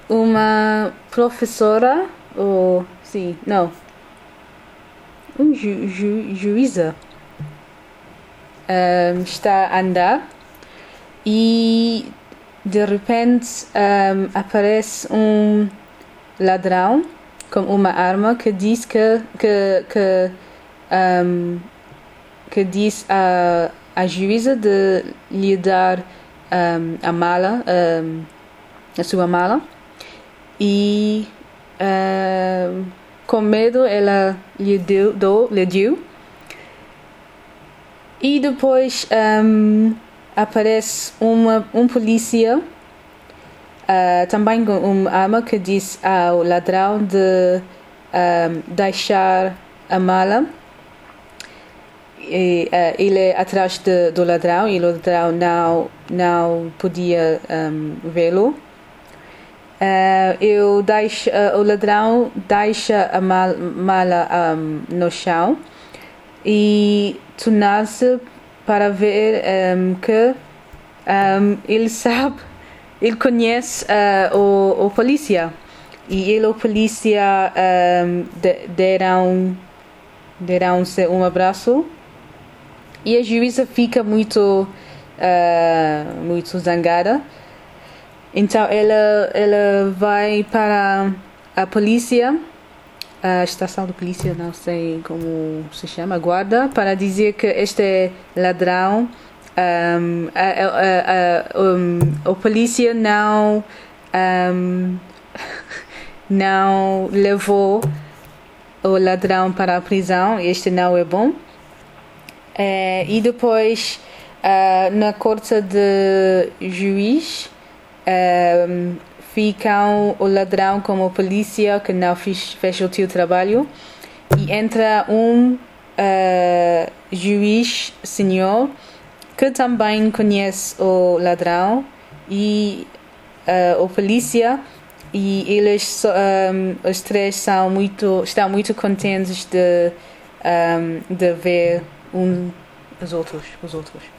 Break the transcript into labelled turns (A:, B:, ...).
A: uma professora, ou sim, não, juíza, está a andar e de repente aparece um ladrão com uma arma que diz que diz a juíza de lhe dar a mala, a sua mala, e com medo ela lhe deu. E depois aparece um polícia também com uma arma que diz ao ladrão de deixar a mala. E, ele é atrás do ladrão e o ladrão não podia vê-lo. O ladrão deixa a mala no chão e torna-se para ver que ele sabe, ele conhece o polícia, e o polícia deram-se um abraço, e a juíza fica muito zangada. Então ela vai para a polícia, a estação de polícia, não sei como se chama, a guarda, para dizer que este ladrão, o polícia não levou o ladrão para a prisão. Este não é bom. E depois, na corte de juiz, ficam o ladrão como polícia que não fez o seu trabalho, e entra um juiz senhor que também conhece o ladrão e o polícia, e eles os três estão muito contentes de ver os outros.